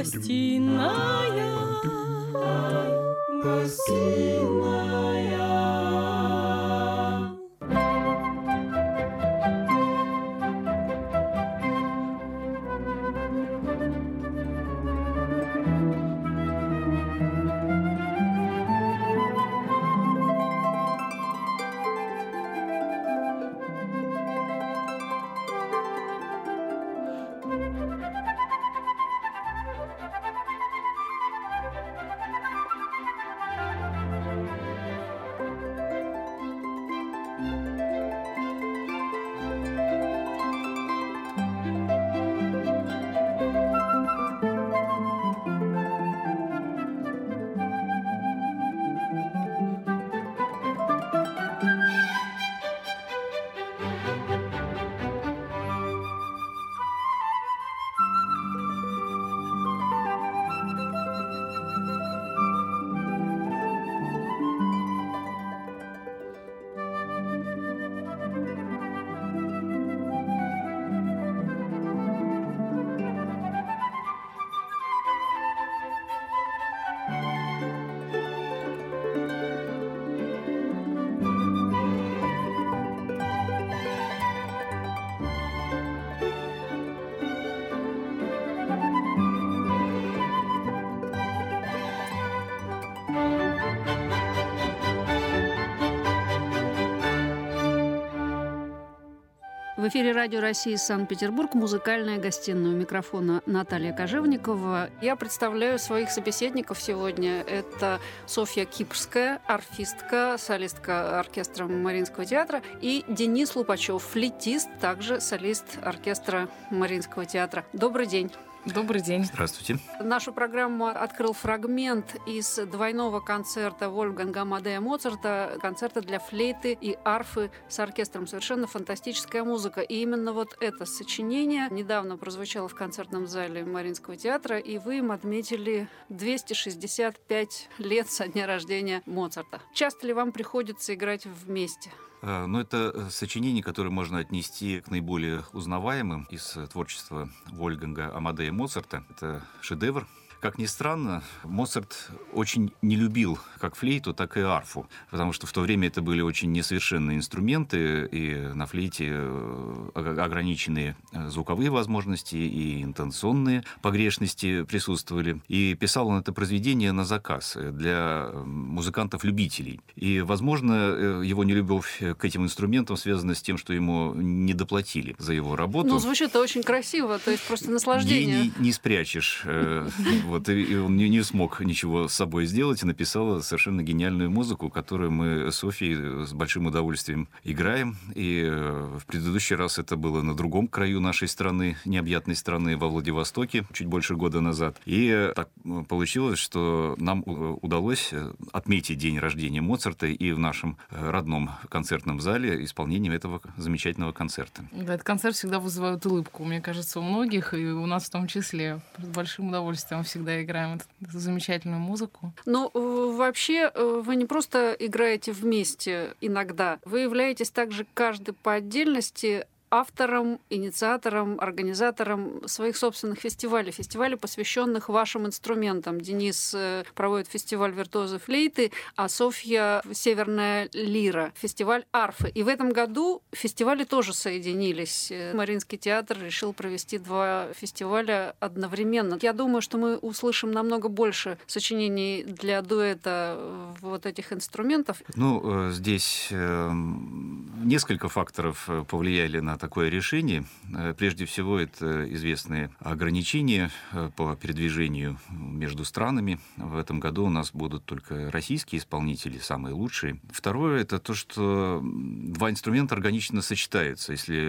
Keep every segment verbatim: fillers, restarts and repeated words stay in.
гостиная, гостиная. В эфире Радио России Санкт-Петербург, музыкальная гостиная. У микрофона Наталья Кожевникова. Я представляю своих собеседников сегодня. Это Софья Кипрская, арфистка, солистка оркестра Мариинского театра, и Денис Лупачев, флейтист, также солист оркестра Мариинского театра. Добрый день. Добрый день. Здравствуйте. Нашу программу открыл фрагмент из двойного концерта Вольфганга Амадея Моцарта, концерта для флейты и арфы с оркестром. Совершенно фантастическая музыка. И именно вот это сочинение недавно прозвучало в концертном зале Мариинского театра, и вы им отметили двести шестьдесят пять лет со дня рождения Моцарта. Часто ли вам приходится играть вместе? Но это сочинение, которое можно отнести к наиболее узнаваемым из творчества Вольфганга Амадея Моцарта. Это шедевр. Как ни странно, Моцарт очень не любил как флейту, так и арфу, потому что в то время это были очень несовершенные инструменты, и на флейте ограниченные звуковые возможности и интонационные погрешности присутствовали. И писал он это произведение на заказ для музыкантов-любителей. И, возможно, его нелюбовь к этим инструментам связана с тем, что ему не доплатили за его работу. Ну, звучит-то очень красиво, то есть просто наслаждение. Гений не спрячешь. Вот, и он не, не смог ничего с собой сделать, и написал совершенно гениальную музыку, которую мы с Софьей с большим удовольствием играем. И в предыдущий раз это было на другом краю нашей страны, необъятной страны, во Владивостоке, чуть больше года назад. И так получилось, что нам удалось отметить день рождения Моцарта и в нашем родном концертном зале исполнением этого замечательного концерта. Да, этот концерт всегда вызывает улыбку, мне кажется, у многих, и у нас в том числе. С большим удовольствием всегда играем эту, эту замечательную музыку. Но вообще вы не просто играете вместе иногда, вы являетесь также каждый по отдельности автором, инициатором, организатором своих собственных фестивалей, фестивалей, посвященных вашим инструментам. Денис проводит фестиваль «Виртуозы флейты», а Софья — «Северная лира», фестиваль арфы. И в этом году фестивали тоже соединились. Мариинский театр решил провести два фестиваля одновременно. Я думаю, что мы услышим намного больше сочинений для дуэта вот этих инструментов. Ну, здесь несколько факторов повлияли на такое решение. Прежде всего, это известные ограничения по передвижению между странами. В этом году у нас будут только российские исполнители, самые лучшие. Второе – это то, что два инструмента органично сочетаются.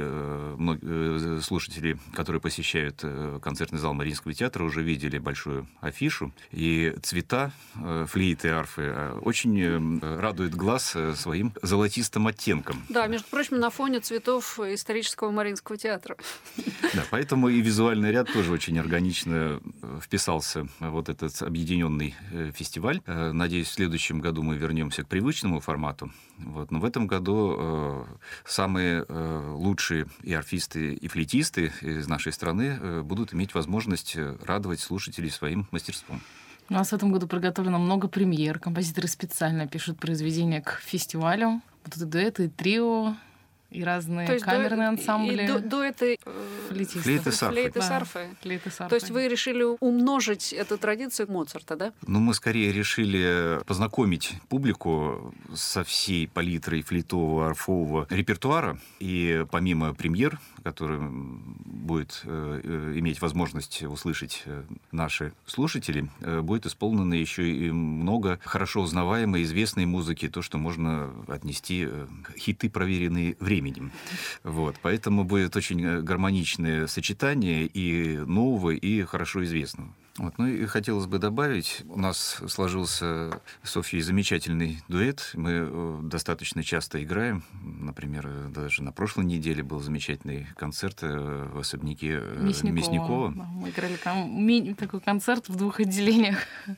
Если слушатели, которые посещают концертный зал Мариинского театра, уже видели большую афишу, и цвета флейты и арфы очень радуют глаз своим золотистым оттенком. Да, между прочим, на фоне цветов исторического исторического Мариинского театра. Да, поэтому и визуальный ряд тоже очень органично вписался в вот этот объединенный фестиваль. Надеюсь, в следующем году мы вернемся к привычному формату. Вот. Но в этом году э, самые э, лучшие и арфисты, и флейтисты из нашей страны э, будут иметь возможность радовать слушателей своим мастерством. У нас в этом году приготовлено много премьер. Композиторы специально пишут произведения к фестивалю. Вот это дуэты, трио и разные То есть камерные ду- ансамбли. И ду- дуэты э, Флейтистов. Флейты с арфой. флейты с Да, арфой. флейты с То арфой. есть вы решили умножить эту традицию Моцарта, да? Ну, мы скорее решили познакомить публику со всей палитрой флейтового, арфового репертуара. И помимо премьер, которые будет э, иметь возможность услышать э, наши слушатели, э, будет исполнено еще и много хорошо узнаваемой, известной музыки, то, что можно отнести э, хиты, проверенные временем. Вот. Поэтому будет очень гармоничное сочетание и нового, и хорошо известного. Вот. Ну и хотелось бы добавить, у нас сложился с Софьей замечательный дуэт. Мы достаточно часто играем. Например, даже на прошлой неделе был замечательный концерт в особняке Мясникова. Мясникова. Да, мы играли кон- ми- такой концерт в двух отделениях.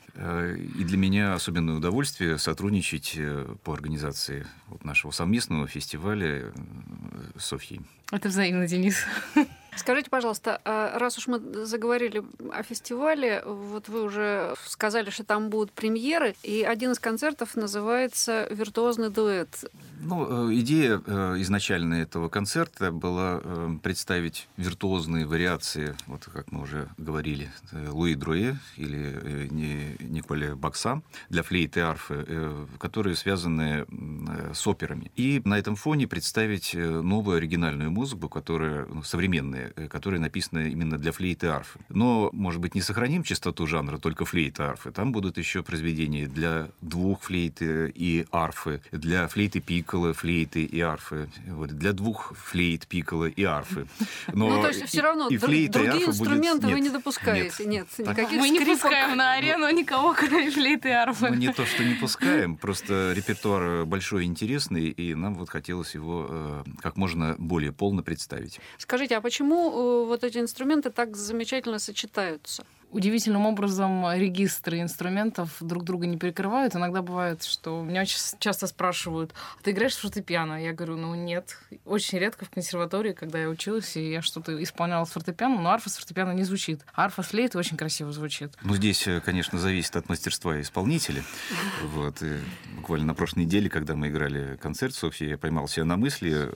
И для меня особенное удовольствие сотрудничать по организации вот нашего совместного фестиваля с Софьей. Это взаимно, Денис. Скажите, пожалуйста, а раз уж мы заговорили о фестивале, вот вы уже сказали, что там будут премьеры, и один из концертов называется «Виртуозный дуэт». Ну, идея изначально этого концерта была представить виртуозные вариации, вот как мы уже говорили, Луи Друэ или Николя Бакса для флейты и арфы, которые связаны с операми. И на этом фоне представить новую оригинальную музыку, которая ну, современная, которая написана именно для флейты и арфы. Но, может быть, не сохраним чистоту жанра только флейты и арфы. Там будут еще произведения для двух флейт и арфы, для флейты пикколо, флейты и арфы, вот, для двух флейт, пикколо и арфы. Но ну, то есть все равно и, и флейта, другие и арфа инструменты будет... вы нет, не допускаете. Нет, нет. никаких Мы не скрипок. пускаем на арену никого, кроме флейты и арфы. Ну, не то, что не пускаем, просто репертуар большой и интересный, и нам вот хотелось его э, как можно более полно представить. Скажите, а почему э, вот эти инструменты так замечательно сочетаются? Удивительным образом регистры инструментов друг друга не перекрывают. Иногда бывает, что меня очень часто спрашивают: а ты играешь в фортепиано? Я говорю, ну нет. Очень редко в консерватории, когда я училась, и я что-то исполняла с фортепиано, но арфа с фортепиано не звучит. Арфа с флейтой очень красиво звучит. Ну, здесь, конечно, зависит от мастерства исполнителя. Вот. И буквально на прошлой неделе, когда мы играли концерт с Софьей, я поймал себя на мысли,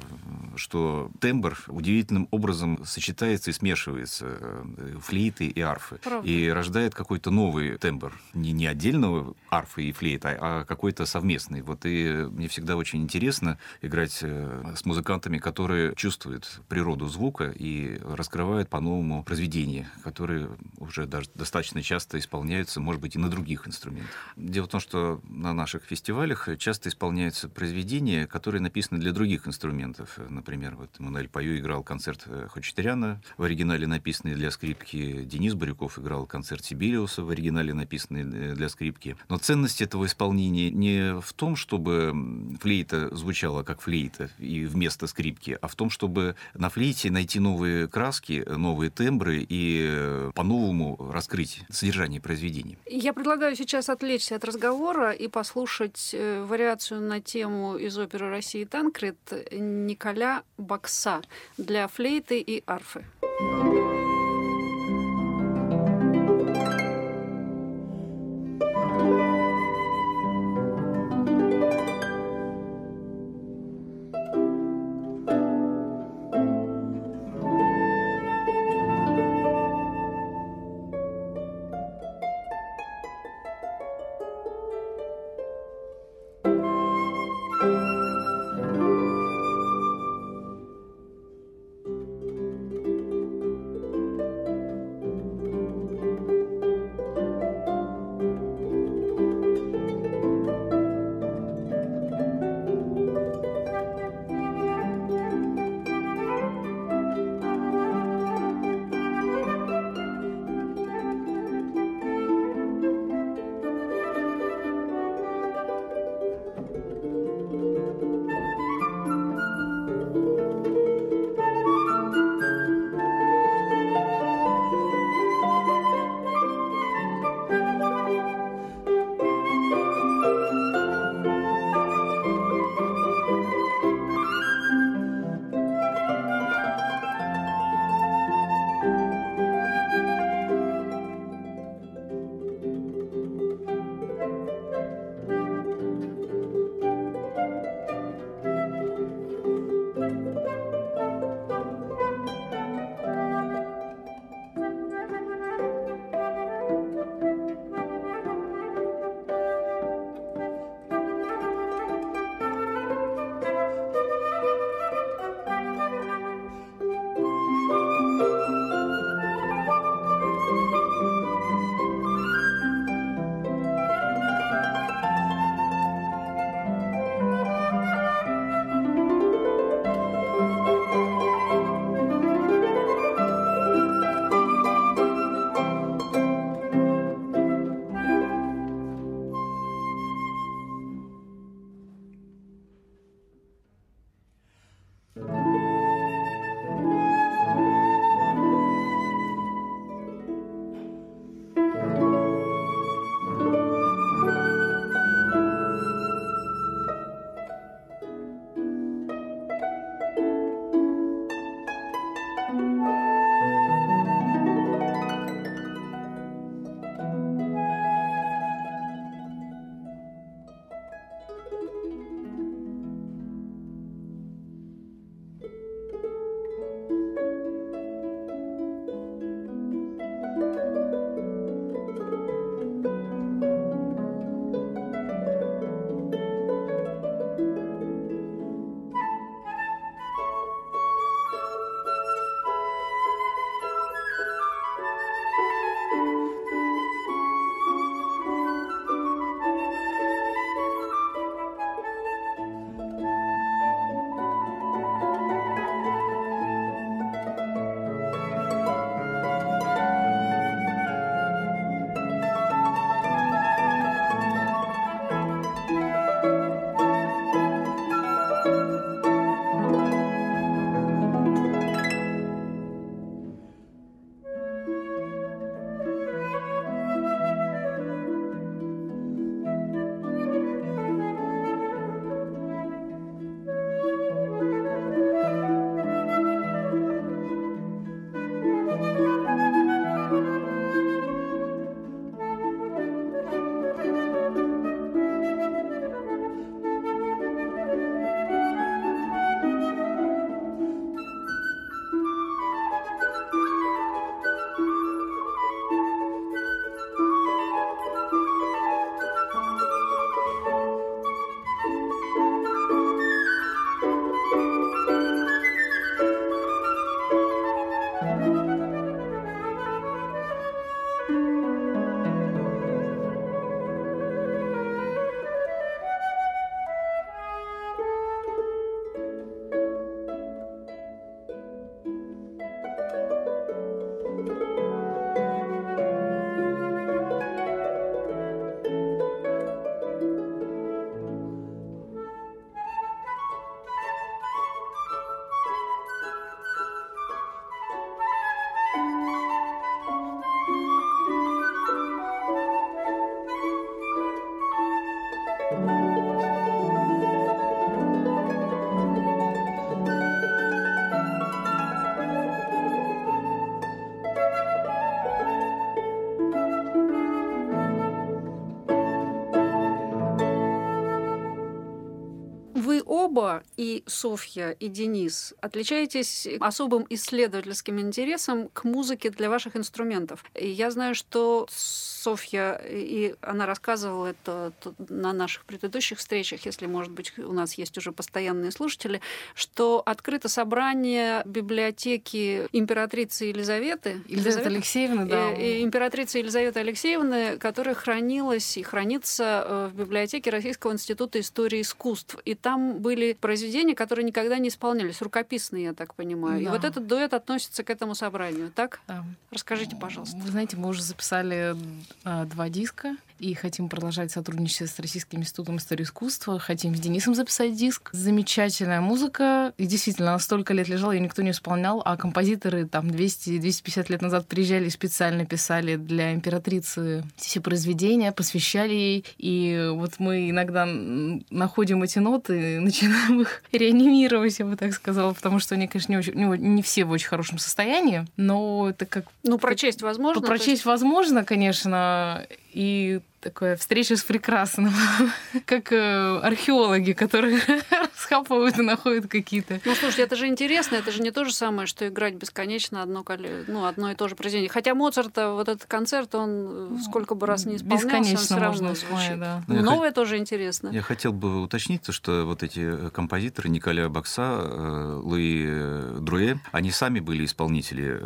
что тембр удивительным образом сочетается и смешивается флейты и арфы. Правда. И рождает какой-то новый тембр. Не, не отдельного арфы и флейта, а какой-то совместный. Вот и мне всегда очень интересно играть с музыкантами, которые чувствуют природу звука и раскрывают по-новому произведения, которые уже даже достаточно часто исполняются, может быть, и на других инструментах. Дело в том, что на наших фестивалях часто исполняются произведения, которые написаны для других инструментов. Например, вот Эммануэль Паю играл концерт Хачатуряна, в оригинале написанный для скрипки. Денис Барюков играл концерт Сибириуса, в оригинале написанный для скрипки. Но ценность этого исполнения не в том, чтобы флейта звучала как флейта и вместо скрипки, а в том, чтобы на флейте найти новые краски, новые тембры и по-новому раскрыть содержание произведения. Я предлагаю сейчас отвлечься от разговора и послушать вариацию на тему из оперы «Россия Танкред» Николя Бакса для флейты и арфы. и Софья, и Денис отличаетесь особым исследовательским интересом к музыке для ваших инструментов. И я знаю, что Софья, и она рассказывала это на наших предыдущих встречах, если, может быть, у нас есть уже постоянные слушатели, что открыто собрание библиотеки императрицы Елизаветы, Елизаветы Алексеевны, да. И, и императрицы Елизаветы Алексеевны, которая хранилась и хранится в библиотеке Российского института истории искусств. И там были произведения, которые никогда не исполнялись, рукописные, я так понимаю. Да. И вот этот дуэт относится к этому собранию, так? Да. Расскажите, пожалуйста. Вы знаете, мы уже записали а, два диска и хотим продолжать сотрудничество с Российским институтом истории искусства. Хотим с Денисом записать диск. Замечательная музыка. И действительно, она столько лет лежала, ее никто не исполнял, а композиторы там двести - двести пятьдесят лет назад приезжали и специально писали для императрицы все произведения, посвящали ей. И вот мы иногда находим эти ноты и начинаем их реанимировать, я бы так сказала, потому что они, конечно, не, очень, не все в очень хорошем состоянии, но это как... Ну, прочесть возможно? Прочесть есть... возможно, конечно, и такая встреча с прекрасным, как э, археологи, которые расхапывают и находят какие-то... Ну, слушайте, это же интересно, это же не то же самое, что играть бесконечно одно, ну, одно и то же произведение. Хотя Моцарта, вот этот концерт, он сколько бы раз не исполнялся, бесконечно он все равно можно звучит. да. Но новое тоже интересно. Я хотел бы уточнить, что вот эти композиторы Николя Бакса, Луи Друэ, они сами были исполнители.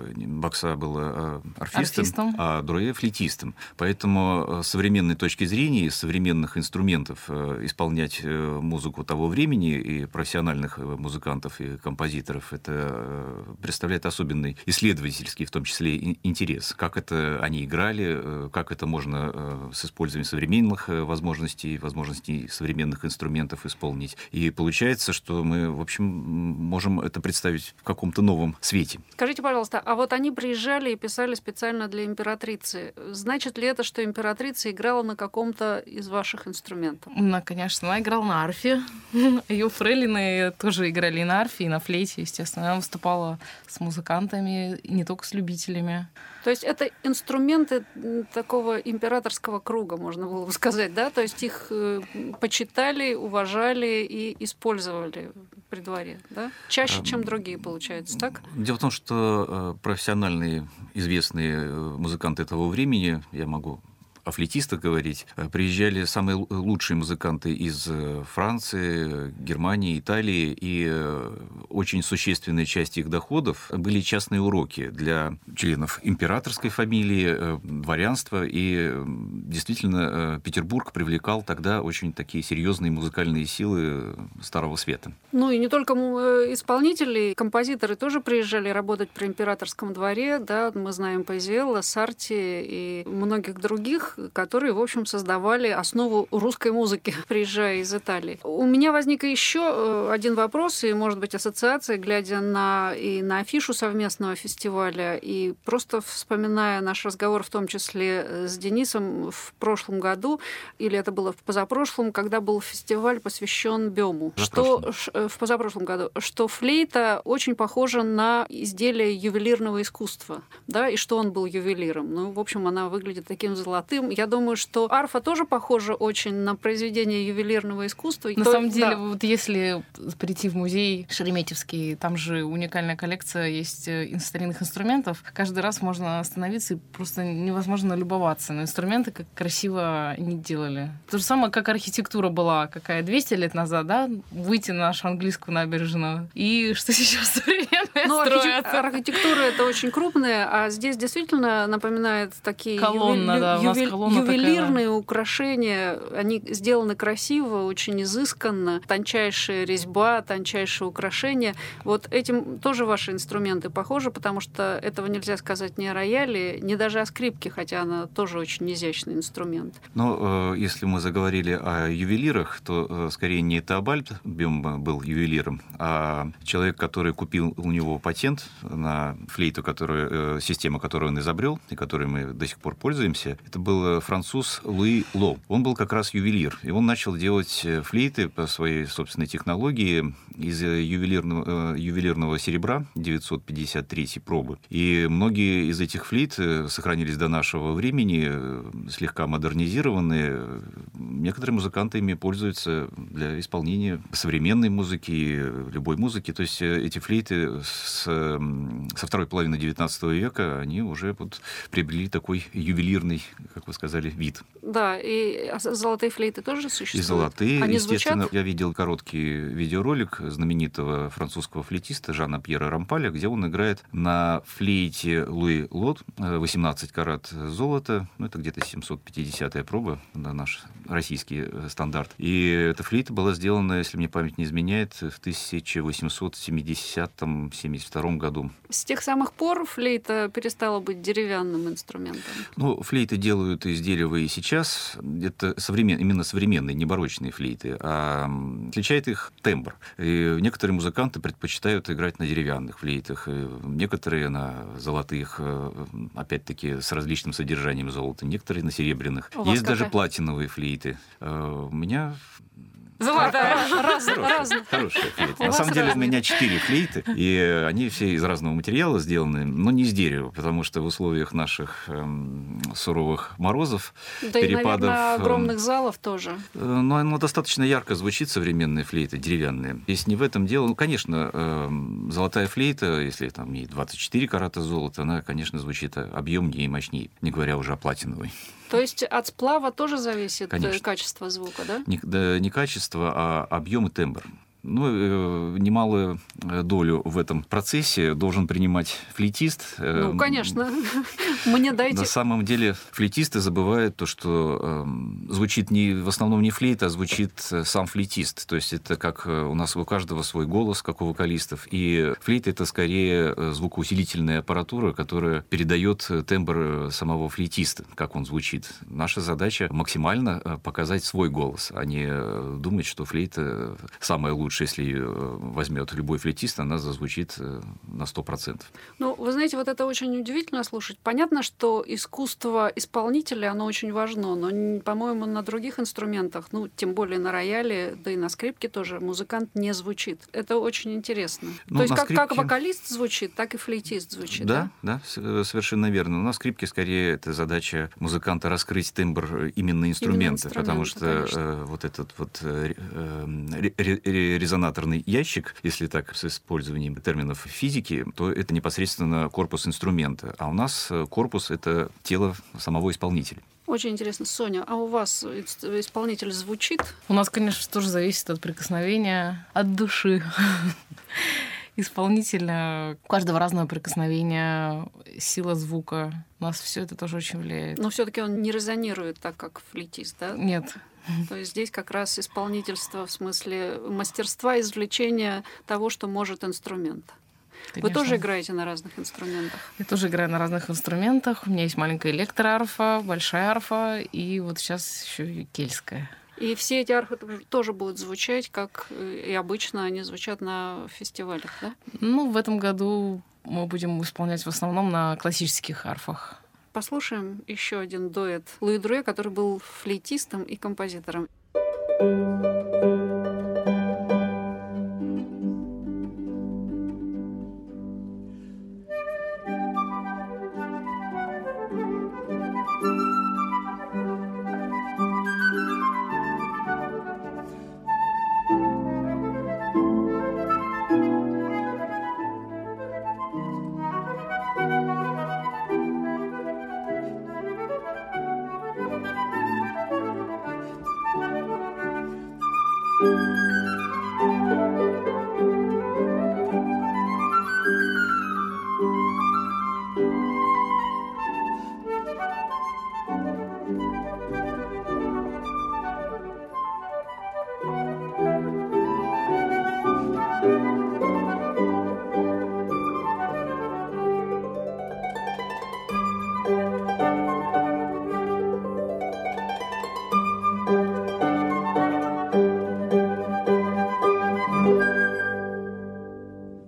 Бакса был арфистом, Арфистом. а Друэ — флейтистом. Поэтому с современной точки зрения, из современных инструментов исполнять музыку того времени и профессиональных музыкантов и композиторов, это представляет особенный исследовательский, в том числе, интерес. Как это они играли, как это можно с использованием современных возможностей, возможностей современных инструментов исполнить. И получается, что мы, в общем, можем это представить в каком-то новом свете. Скажите, пожалуйста, а вот они приезжали и писали специально для императрицы. Значит ли это, что императрица играла на каком-то из ваших инструментов? Ну, конечно, она играла на арфе. Ее фрейлины тоже играли и на арфе, и на флейте, естественно. Она выступала с музыкантами, и не только с любителями. То есть это инструменты такого императорского круга, можно было бы сказать, да? То есть их почитали, уважали и использовали при дворе, да? Чаще, чем другие, получается, так? Дело в том, что профессиональные известные музыканты того времени, я могу о флейтистах говорить, приезжали самые лучшие музыканты из Франции, Германии, Италии, и очень существенная часть их доходов были частные уроки для членов императорской фамилии, дворянства, и действительно Петербург привлекал тогда очень такие серьезные музыкальные силы Старого Света. Ну и не только исполнители, композиторы тоже приезжали работать при императорском дворе, да, мы знаем Пазиэлло, Сарти и многих других, которые, в общем, создавали основу русской музыки, приезжая из Италии. У меня возник еще один вопрос, и, может быть, ассоциация, глядя на, и на афишу совместного фестиваля, и просто вспоминая наш разговор, в том числе с Денисом в прошлом году, или это было в позапрошлом, когда был фестиваль, посвящен Бему. Что, в позапрошлом году, что флейта очень похожа на изделие ювелирного искусства, да, и что он был ювелиром. Ну, в общем, она выглядит таким золотым. Я думаю, что арфа тоже похожа очень на произведение ювелирного искусства. На То, самом деле, да. вот если прийти в музей Шереметьевский, там же уникальная коллекция есть старинных инструментов. Каждый раз можно остановиться и просто невозможно любоваться на инструменты, как красиво они делали. То же самое, как архитектура была какая двести лет назад, да, выйти на нашу английскую набережную, и что сейчас современные ну, строят. Архитектура это очень крупная, а здесь действительно напоминает такие колонна, ювели... да, у нас ювели... колонна ювелирные такая. Украшения. Они сделаны красиво, очень изысканно, тончайшая резьба, тончайшие украшения. Вот этим тоже ваши инструменты похожи, потому что этого нельзя сказать ни о рояле, ни даже о скрипке, хотя она тоже очень изящный инструмент. Но э, если мы заговорили о ювелирах, то э, скорее не Теобальд Бем был ювелиром, а человек, который купил у него патент на флейту, которую, э, систему, которую он изобрел и которой мы до сих пор пользуемся, это был был француз Луи Ло. Он был как раз ювелир, и он начал делать флейты по своей собственной технологии из ювелирного, ювелирного серебра девятьсот пятьдесят третьей пробы. И многие из этих флейт сохранились до нашего времени, слегка модернизированные. Некоторые музыканты ими пользуются для исполнения современной музыки, любой музыки. То есть эти флейты с, со второй половины девятнадцатого века, они уже вот приобрели такой ювелирный, как вы сказали, вид. Да, и золотые флейты тоже существуют? И золотые, они естественно. Звучат? Я видел короткий видеоролик знаменитого французского флейтиста Жана Пьера Рампаля, где он играет на флейте Луи Лот, восемнадцать карат золота, ну, это где-то семьсот пятидесятая проба, на наш российский стандарт. И эта флейта была сделана, если мне память не изменяет, в тысяча восемьсот семидесятом — семьдесят втором году. С тех самых пор флейта перестала быть деревянным инструментом? Ну, флейты делают из дерева и сейчас. Это современ... именно современные, не барочные флейты. А отличает их тембр. И некоторые музыканты предпочитают играть на деревянных флейтах, и некоторые на золотых, опять-таки, с различным содержанием золота, некоторые на серебряных. У Есть даже какая? платиновые флейты. У меня... Золотая. Хорошая, хорошая флейта. На самом деле у разные. меня четыре флейты, и они все из разного материала сделаны, но не из дерева, потому что в условиях наших эм, суровых морозов, Да перепадов... и, наверное, эм, огромных залов тоже. э, Но она достаточно ярко звучит, современная флейта, деревянная. Если не в этом дело, ну, конечно, эм, золотая флейта, если там ей двадцать четыре карата золота, она, конечно, звучит объемнее и мощнее, не говоря уже о платиновой. То есть от сплава тоже зависит Конечно. качество звука, да? Не, да, не качество, а объем и тембр. Ну, э, немалую долю в этом процессе должен принимать флейтист. Ну, конечно. Мне дайте... На самом деле флейтисты забывают то, что э, звучит не, в основном не флейта, а звучит сам флейтист. То есть это как у нас у каждого свой голос, как у вокалистов. И флейта — это скорее звукоусилительная аппаратура, которая передает тембр самого флейтиста, как он звучит. Наша задача максимально показать свой голос, а не думать, что флейта самая лучшая. Если ее возьмет любой флейтист, она зазвучит на сто процентов. Ну, вы знаете, вот это очень удивительно слушать. Понятно, что искусство исполнителя, оно очень важно, но, по-моему, на других инструментах, ну, тем более на рояле, да и на скрипке тоже, музыкант не звучит. Это очень интересно. Ну, То есть как, скрипке... как вокалист звучит, так и флейтист звучит, да? Да, да, совершенно верно. На скрипке, скорее, это задача музыканта раскрыть тембр именно инструмента, инструмента, потому что э, вот этот вот э, э, резонаторный ящик, если так, с использованием терминов физики, то это непосредственно корпус инструмента. А у нас корпус — это тело самого исполнителя. Очень интересно. Соня, а у вас исполнитель звучит? У нас, конечно, тоже зависит от прикосновения, от души исполнителя. У каждого разного прикосновения, сила звука. У нас все это тоже очень влияет. Но все-таки он не резонирует так, как флейтист, да? Нет. То есть здесь как раз исполнительство в смысле мастерства, извлечения того, что может инструмент. Конечно. Вы тоже играете на разных инструментах? Я тоже играю на разных инструментах. У меня есть маленькая электроарфа, большая арфа и вот сейчас еще и кельтская. И все эти арфы тоже будут звучать, как и обычно они звучат на фестивалях, да? Ну, в этом году мы будем исполнять в основном на классических арфах. Послушаем еще один дуэт Луи Друэ, который был флейтистом и композитором. Thank you.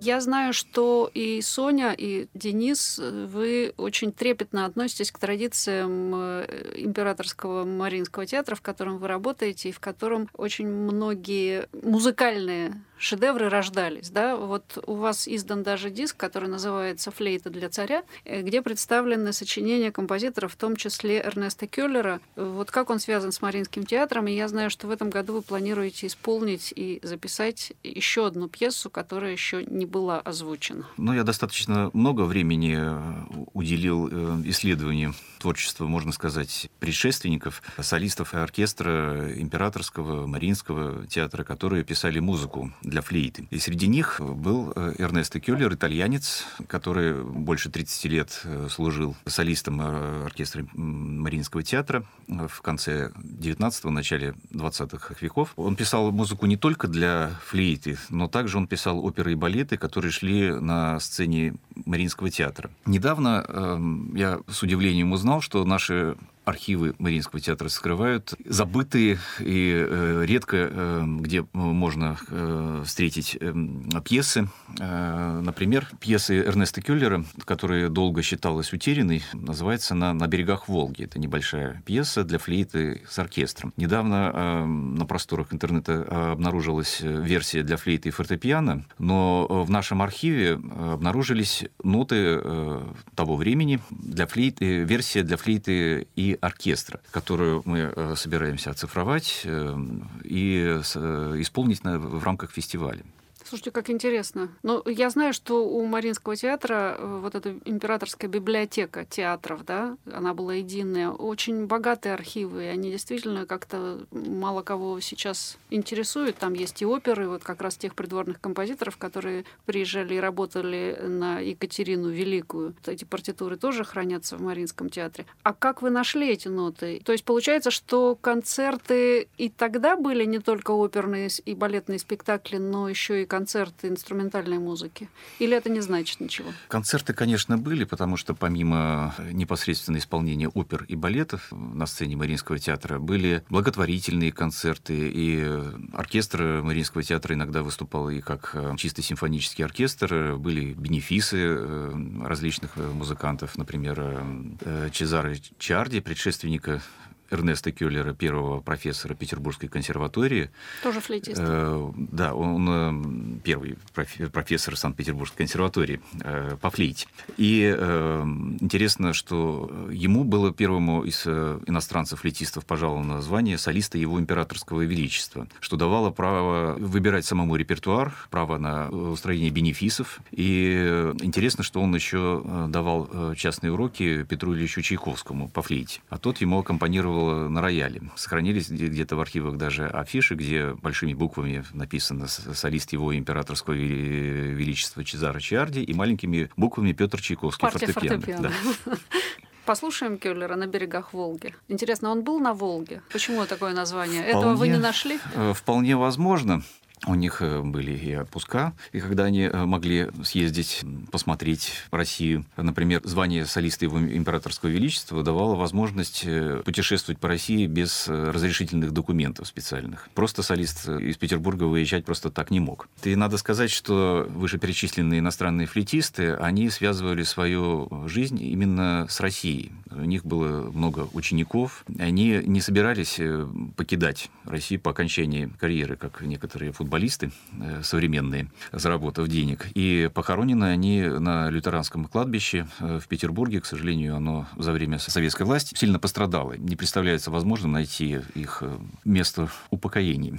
Я знаю, что и Соня, и Денис, вы очень трепетно относитесь к традициям Императорского Мариинского театра, в котором вы работаете, и в котором очень многие музыкальные шедевры рождались. Да? Вот у вас издан даже диск, который называется «Флейта для царя», где представлены сочинения композиторов, в том числе Эрнеста Кёллера. Вот как он связан с Мариинским театром, и я знаю, что в этом году вы планируете исполнить и записать еще одну пьесу, которая еще не была озвучена. Ну, я достаточно много времени уделил исследованию творчества, можно сказать, предшественников, солистов и оркестра Императорского Мариинского театра, которые писали музыку для флейты. И среди них был Эрнесто Кёллер, итальянец, который больше тридцати лет служил солистом оркестра Мариинского театра в конце девятнадцатого, начале двадцатых веков. Он писал музыку не только для флейты, но также он писал оперы и балеты, которые шли на сцене Мариинского театра. Недавно э, я с удивлением узнал, что наши архивы Мариинского театра скрывают забытые и э, редко э, где можно э, встретить э, пьесы. Э, например, пьесы Эрнеста Кёллера, которая долго считалась утерянной, называется «На, на берегах Волги». Это небольшая пьеса для флейты с оркестром. Недавно э, на просторах интернета обнаружилась версия для флейты и фортепиано, но в нашем архиве обнаружились ноты э, того времени для флейты, версия для флейты и оркестра, которую мы э, собираемся оцифровать э, и э, исполнить на, в рамках фестиваля. Слушайте, как интересно. Ну, я знаю, что у Мариинского театра вот эта императорская библиотека театров, да, она была единая, очень богатые архивы, и они действительно как-то мало кого сейчас интересуют. Там есть и оперы, вот как раз тех придворных композиторов, которые приезжали и работали на Екатерину Великую. Эти партитуры тоже хранятся в Мариинском театре. А как вы нашли эти ноты? То есть получается, что концерты и тогда были не только оперные и балетные спектакли, но еще и концерты инструментальной музыки? Или это не значит ничего? Концерты, конечно, были, потому что помимо непосредственно исполнения опер и балетов на сцене Мариинского театра были благотворительные концерты, и оркестр Мариинского театра иногда выступал и как чисто симфонический оркестр, были бенефисы различных музыкантов, например, Чезаре Чиарди, предшественника Эрнеста Кёллера, первого профессора Петербургской консерватории. Тоже флейтист. Э, да, он, он первый профессор Санкт-Петербургской консерватории э, по флейте. И э, интересно, что ему было первому из иностранцев-флейтистов пожаловано звание солиста его императорского величества, что давало право выбирать самому репертуар, право на устроение бенефисов. И интересно, что он еще давал частные уроки Петру Ильичу Чайковскому по флейте, а тот ему аккомпанировал на рояле. Сохранились где-то в архивах даже афиши, где большими буквами написано «Солист его императорского величества Чезаре Чиарди» и маленькими буквами «Петр Чайковский, партия фортепиано». фортепиано. Да. Послушаем Кёллера «На берегах Волги». Интересно, он был на Волге? Почему такое название? Вполне, Этого вы не нашли? Вполне возможно. У них были и отпуска, и когда они могли съездить, посмотреть Россию. Например, звание солиста его императорского величества давало возможность путешествовать по России без разрешительных документов специальных. Просто солист из Петербурга выезжать просто так не мог. И надо сказать, что вышеперечисленные иностранные флейтисты, они связывали свою жизнь именно с Россией. У них было много учеников. Они не собирались покидать Россию по окончании карьеры, как некоторые футболисты, футболисты современные, заработав денег. И похоронены они на лютеранском кладбище в Петербурге. К сожалению, оно за время советской власти сильно пострадало. Не представляется возможным найти их место упокоения.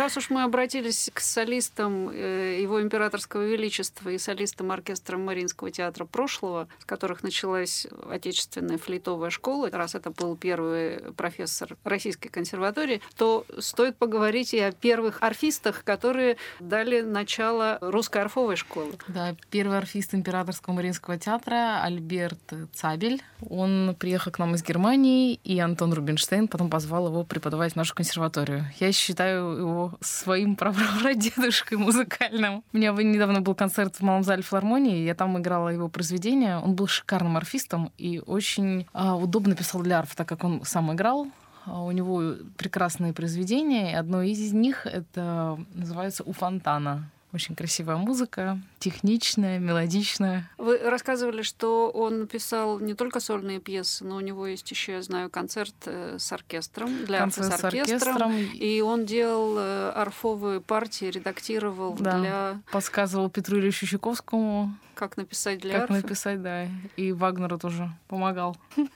раз уж мы обратились к солистам э, Его Императорского Величества и солистам оркестра Мариинского театра прошлого, с которых началась отечественная флейтовая школа, раз это был первый профессор Российской консерватории, то стоит поговорить и о первых орфистах, которые дали начало русской орфовой школы. Да, первый орфист Императорского Мариинского театра Альберт Цабель. Он приехал к нам из Германии, и Антон Рубинштейн потом позвал его преподавать в нашу консерваторию. Я считаю его своим прапрадедушкой музыкальным. У меня недавно был концерт в Малом зале филармонии, я там играла его произведения. Он был шикарным орфистом и очень а, удобно писал для арф, так как он сам играл. У него прекрасные произведения, и одно из них это называется «У фонтана». Очень красивая музыка, техничная, мелодичная. Вы рассказывали, что он писал не только сольные пьесы, но у него есть еще, я знаю, концерт с оркестром, для арфы с оркестром. И он делал арфовые партии, редактировал да. для... Подсказывал Петру Ильичу Чайковскому. Как написать для как арфы. Как написать, да. И Вагнеру тоже помогал.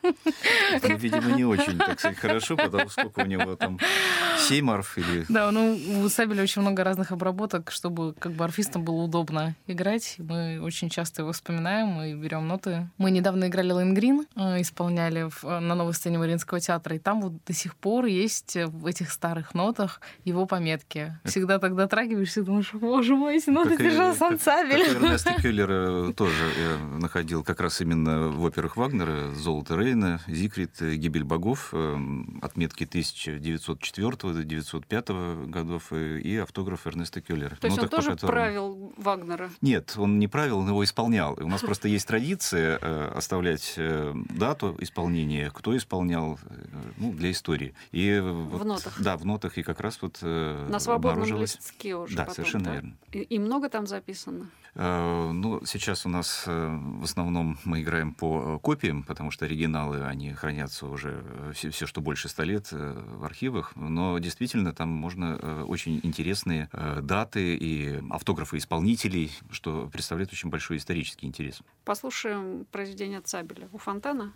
Ну, видимо, не очень, так сказать, хорошо, потому что сколько у него там семь арф или... Да, ну, у Цабеля очень много разных обработок, чтобы как бы арфистам было удобно играть. Мы очень часто его вспоминаем и берем ноты. Мы недавно играли Лоэнгрин, исполняли в, на новой сцене Мариинского театра, и там вот до сих пор есть в этих старых нотах его пометки. Всегда тогда дотрагиваешься и думаешь, боже мой, эти ноты держал сам Цабель. Как Эрнест Кюллер тоже я находил как раз именно в операх Вагнера «Золото Рейна», «Зигфрид», «Гибель богов», отметки тысяча девятьсот четвёртого — девятьсот пятого годов и автограф Эрнеста Кюллера. То есть ну, он тоже которым... правил Вагнера? Нет, он не правил, он его исполнял. У нас просто есть традиция оставлять дату исполнения, кто исполнял, ну, для истории. И в вот, нотах? Да, в нотах, и как раз вот на свободном листке уже Да, потом, совершенно да? верно. И, и много там записано? Ну, сейчас у нас в основном мы играем по копиям, потому что оригиналы, они хранятся уже все, все что больше ста лет в архивах, но действительно там можно очень интересные даты и автографы исполнителей, что представляет очень большой исторический интерес. Послушаем произведение Цабеля «У фонтана».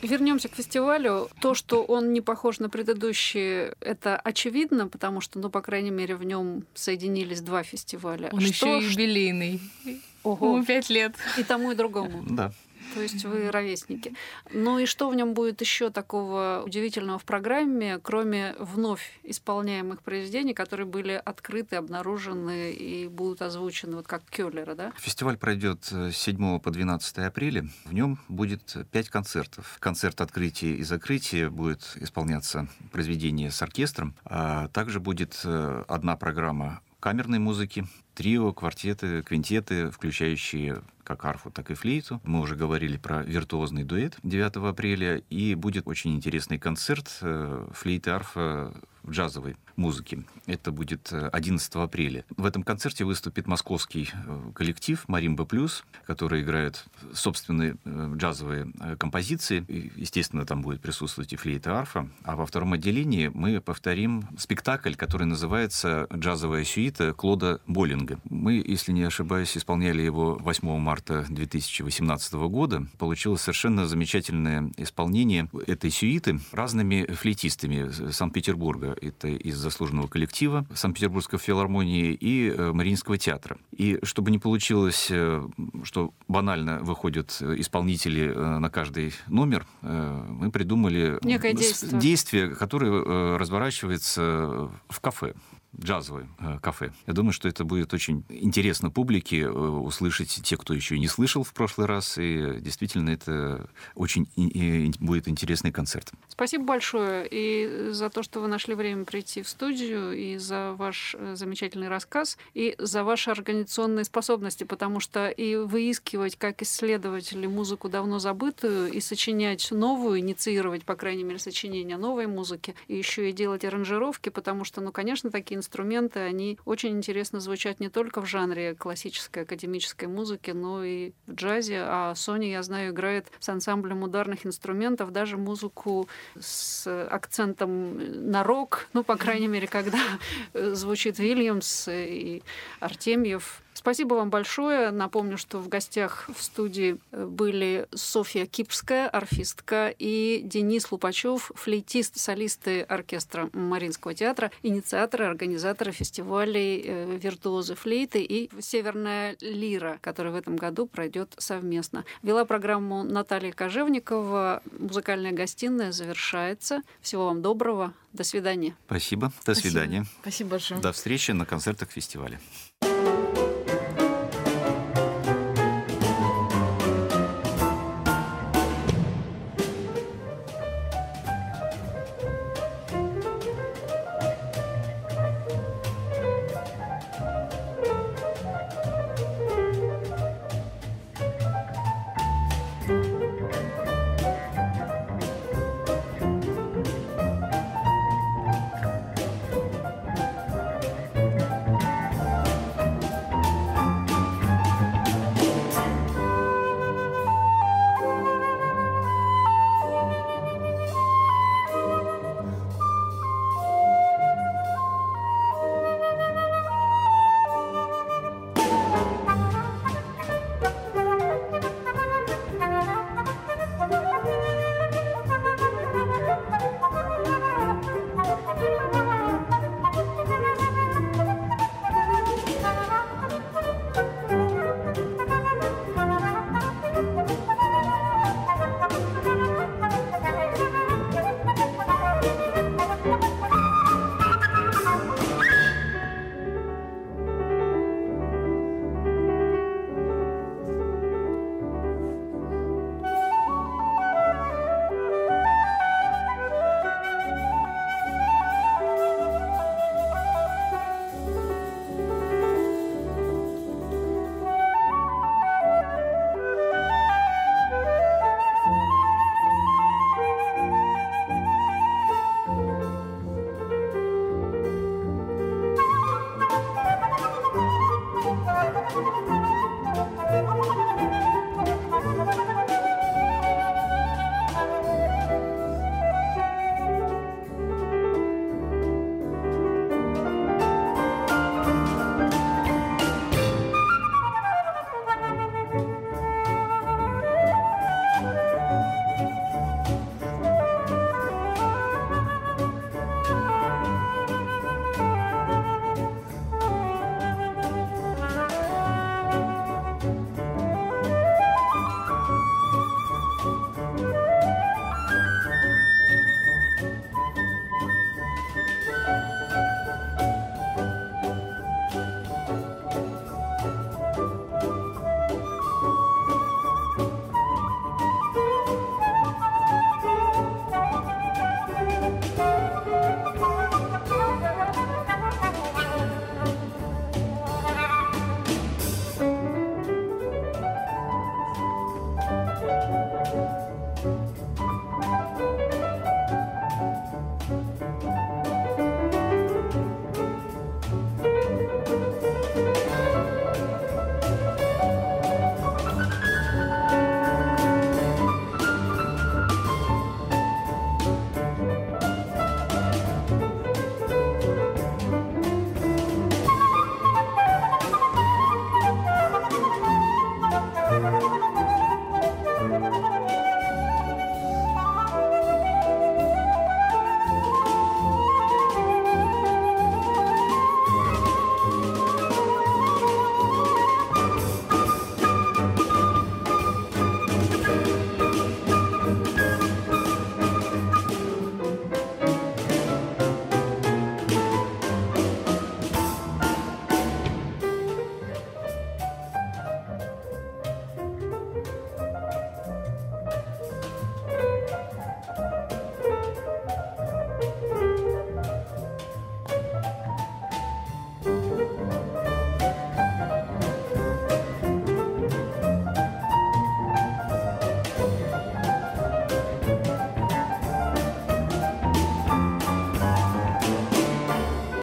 Вернемся к фестивалю. То, что он не похож на предыдущие, это очевидно, потому что, ну, по крайней мере, в нем соединились два фестиваля. Он что... еще и юбилейный. Ого. Ему пять лет. И тому, и другому. Да. То есть вы ровесники. Ну и что в нем будет еще такого удивительного в программе, кроме вновь исполняемых произведений, которые были открыты, обнаружены и будут озвучены, вот как Кёллера, да? Фестиваль пройдет с седьмого по двенадцатое апреля. В нем будет пять концертов. Концерт открытия и закрытия будет исполняться произведение с оркестром, а также будет одна программа камерной музыки, трио, квартеты, квинтеты, включающие как арфу, так и флейту. Мы уже говорили про виртуозный дуэт девятого апреля, и будет очень интересный концерт флейты, арфа в джазовой музыке. Это будет одиннадцатого апреля. В этом концерте выступит московский коллектив «Маримба Плюс», который играет собственные джазовые композиции. И, естественно, там будет присутствовать и флейта, арфа. А во втором отделении мы повторим спектакль, который называется «Джазовая сюита» Клода Боллинга. Мы, если не ошибаюсь, исполняли его восьмого марта две тысячи восемнадцатого года. Получилось совершенно замечательное исполнение этой сюиты разными флейтистами Санкт-Петербурга. Это из заслуженного коллектива Санкт-Петербургской филармонии и Мариинского театра. И чтобы не получилось, что банально выходят исполнители на каждый номер, мы придумали некое действие, действие, которое разворачивается в кафе. Джазовое кафе. Я думаю, что это будет очень интересно публике услышать, те, кто еще и не слышал в прошлый раз, и действительно это очень будет интересный концерт. Спасибо большое и за то, что вы нашли время прийти в студию, и за ваш замечательный рассказ, и за ваши организационные способности, потому что и выискивать, как исследователи, музыку давно забытую, и сочинять новую, инициировать, по крайней мере, сочинение новой музыки, и еще и делать аранжировки, потому что, ну, конечно, такие инструменты, они очень интересно звучат не только в жанре классической академической музыки, но и в джазе. А Соня, я знаю, играет с ансамблем ударных инструментов даже музыку с акцентом на рок, ну, по крайней мере, когда звучит Вильямс и Артемьев. Спасибо вам большое. Напомню, что в гостях в студии были Софья Кипрская, арфистка, и Денис Лупачев, флейтист, солисты оркестра Мариинского театра, инициаторы, организаторы фестивалей «Виртуозы флейты» и «Северная лира», который в этом году пройдет совместно. Вела программу Наталья Кожевникова. Музыкальная гостиная завершается. Всего вам доброго. До свидания. Спасибо. До свидания. Спасибо большое. До встречи на концертах фестиваля.